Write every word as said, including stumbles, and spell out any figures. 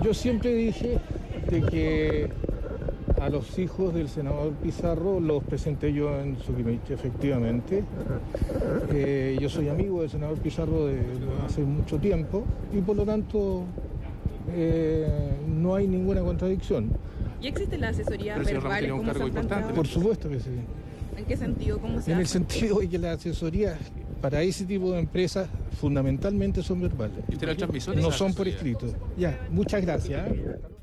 Yo siempre dije de que a los hijos del senador Pizarro los presenté yo en Suquimichi, efectivamente. Eh, yo soy amigo del senador Pizarro de, de hace mucho tiempo y por lo tanto eh, no hay ninguna contradicción. ¿Y existe la asesoría verbal como se han planteado? Por supuesto que sí. ¿En qué sentido? ¿Cómo se En hace? el sentido de que la asesoría para ese tipo de empresas fundamentalmente son verbales. ¿Y usted era el transmisor de No esa son por asesoría? escrito. Ya, muchas gracias. ¿eh?